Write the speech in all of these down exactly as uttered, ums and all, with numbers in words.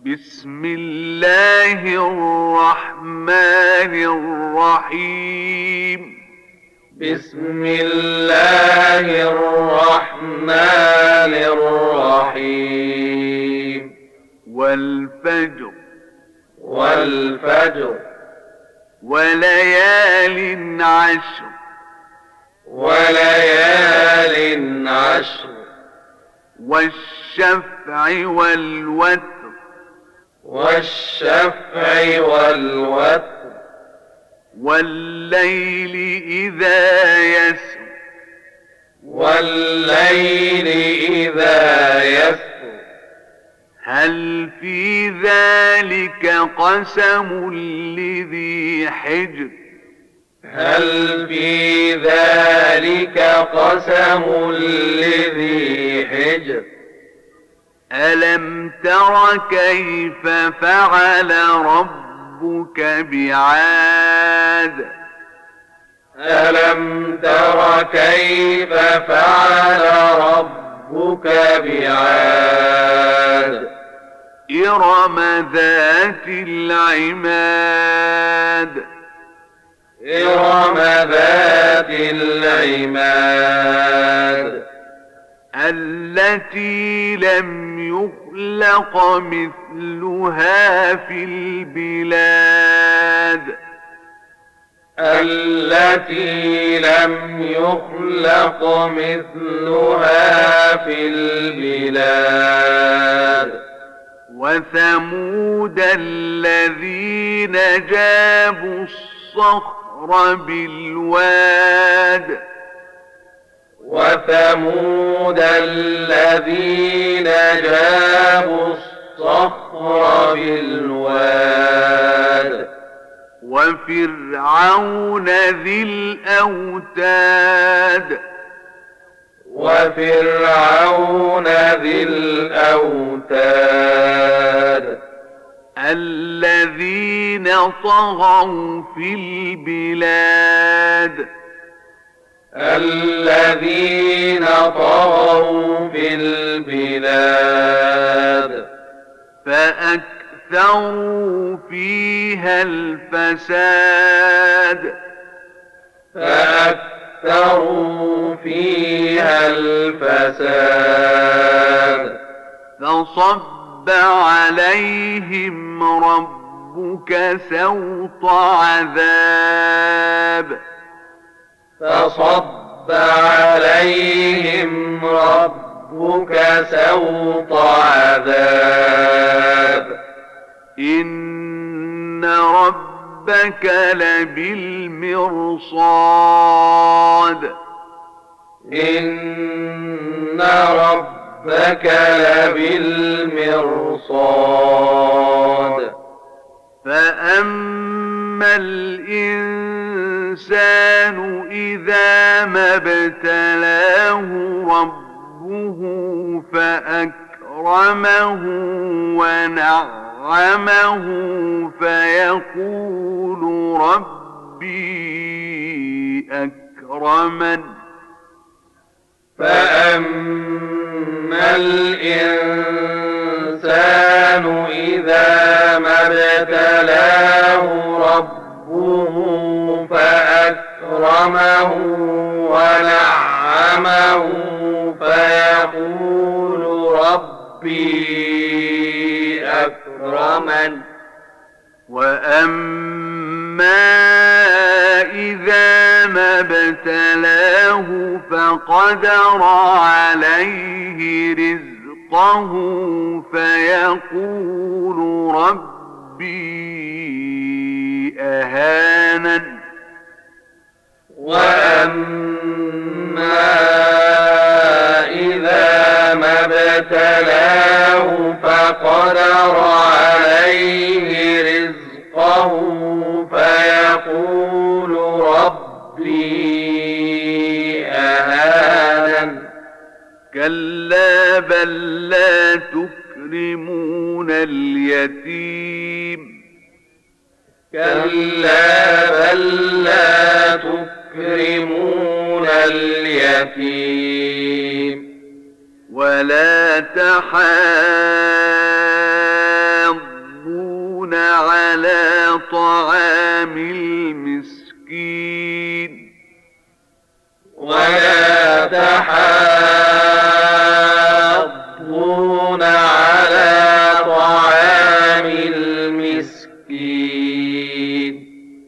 بسم الله الرحمن الرحيم بسم الله الرحمن الرحيم والفجر والفجر وليال عشر وليال عشر والشفع والوتر والشفع والوتر والليل إذا يسر والليل إذا يسر هل في ذلك قسم لذي حجر هل في ذلك قسم لذي حجر ألم تر كيف فعل ربك بعاد ألم تر كيف فعل ربك بعاد إرم ذات العماد إرم ذات العماد التي لم يخلق مثلها في البلاد التي لم يخلق مثلها في البلاد وثمود الذين جابوا الصخر بالواد وثمود الذين جابوا الصخر بالواد وفرعون ذي الأوتاد وفرعون ذي الأوتاد الذين طغوا في البلاد الذين طغوا في البلاد فأكثروا فيها الفساد فأكثروا فيها الفساد فصب عليهم ربك سوط عذاب فصب عليهم ربك سوط عذاب إن ربك لبالمرصاد إن ربك لبالمرصاد فأما الإنسان إذا ما ابتلاه ربه فأكرمه ونعمه فيقول ربي أكرمن فأما الإنسان إذا ما ابتلاه ربه فأكرمه ونعمه فيقول ربي أكرمن وأما إذا ما ابتلاه فقدر عليه رزقه فيقول ربي أهانن وأما إذا ما ابتلاه فقدر عليه رزقه فيقول ربي أهانن كلا بل لا تكرمون اليتيم كلا بل لا تكرمون اليتيم ولا تحاضون طعام المسكين ولا تحاضون على طعام المسكين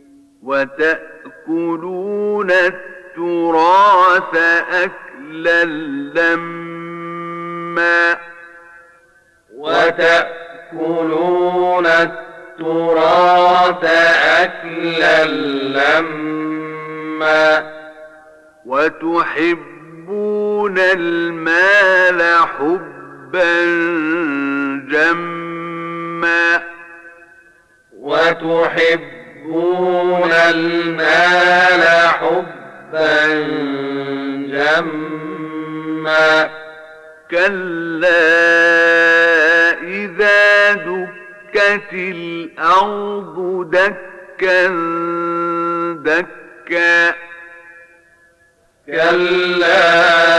وتأكلون التراث أكلا لما وتأكلون التراث أكلا لما وتحبون المال حبا جما وتحبون المال حبا جما كلا إذا دكت الأرض دكا دكا كلا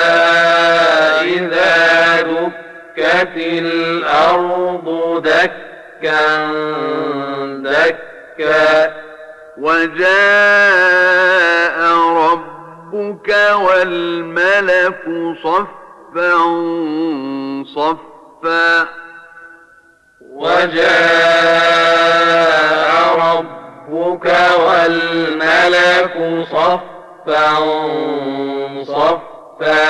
إذا دكت الأرض دكا دكا وجاء ربك والملك صفا صفا وجاء ربك والملك صفا صفا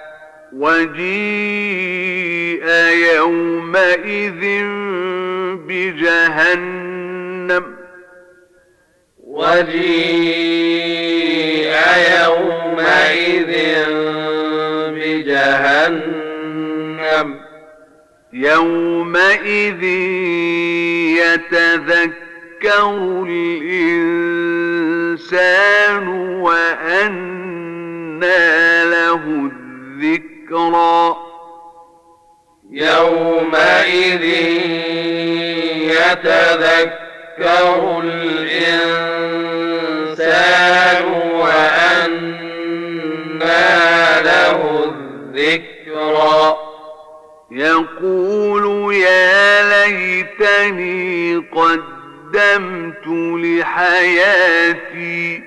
وجيء يومئذ بجهنم وجيء يومئذ بجهنم يومئذ يتذكر الإنسان وأنى له الذكرى يومئذ يتذكر الإنسان وأنى له الذكرى يقول يا ليتني قدمت لحياتي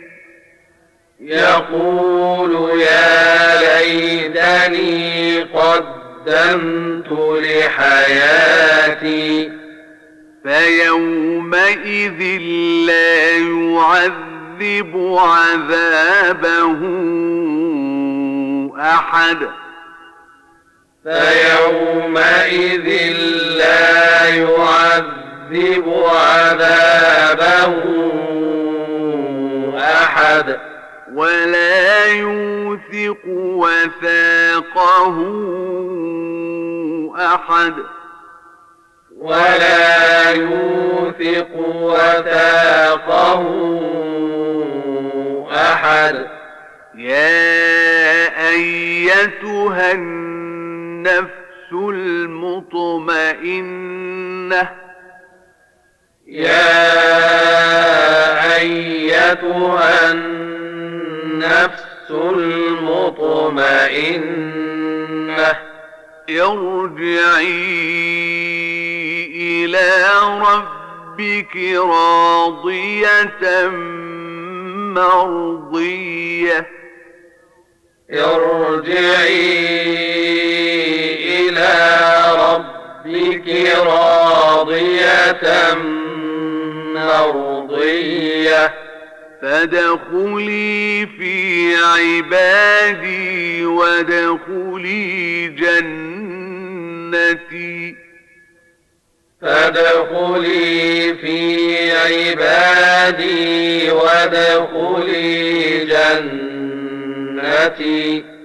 يقول يا ليتني قدمت لحياتي فيومئذ لا يعذب عذابه أحد فيومئذ لا يعذب عذابه أحد ولا يوثق وثاقه أحد ولا يوثق وثاقه أحد يا أيتها النفس المطمئنة يا أيتها النفس المطمئنة ارجعي إلى ربك راضية مرضية ارجعي إلى ربك راضية مرضية فادخلي في عبادي وادخلي جنتي فادخلي في عبادي وادخلي جنتي